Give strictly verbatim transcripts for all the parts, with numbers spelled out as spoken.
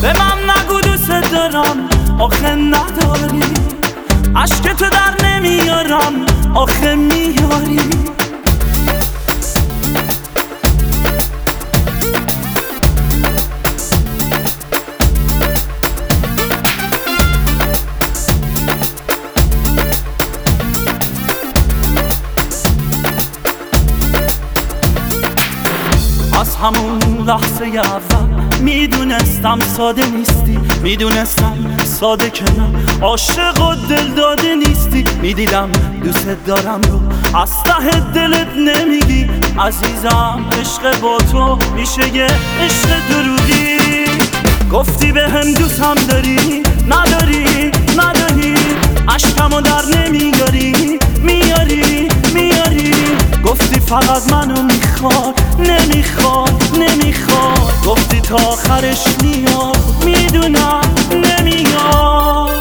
به من نگو دوست دارم آخه نداری، عشق تو در نمیارم آخه میاری. از همون لحظه اول میدونستم ساده نیستی، میدونستم ساده که نه عاشق و دل داده نیستی. میدیدم دوست دارم رو از ته دلت نمیگی عزیزم، عشق با تو میشه یه عشق دروغی. گفتی به هم دوستم داری، نداری نداری، عشقمو در نمیاری، میاری میاری. گفتی فقط منو میخواد، نمیخواد نمیخواد. گفتی تا آخرش میاد، میدونم نمیاد.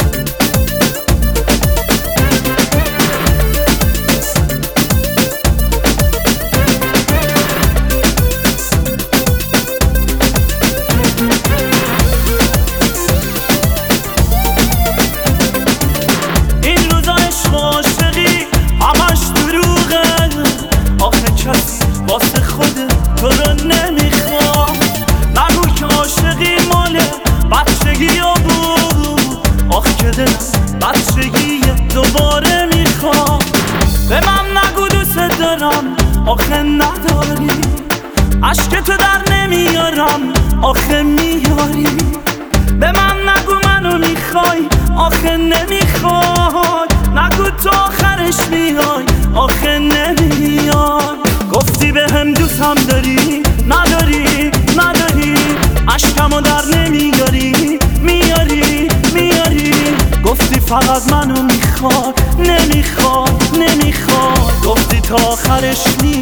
این روزا عشق و عاشقی همش دروغه، آخه کسی واسه خود تو رو نمیخواد. نگو که عاشقی مال بچگی ها بود، آخه که دلم بچگی دوباره میخواد. به من نگو دوست دارم آخه نداری، عشق تو در نمیارم آخه میاری. به من نگو منو میخوای آخه نمیخوای، نگو تو آخرش میای آخه نمیای. گفتی به هم دوستم داری، نداری نداری، عشقمو در نمیاری، میاری میاری. گفتی فقط منو میخواد، نمیخواد نمیخواد. گفتی تا آخرش میای.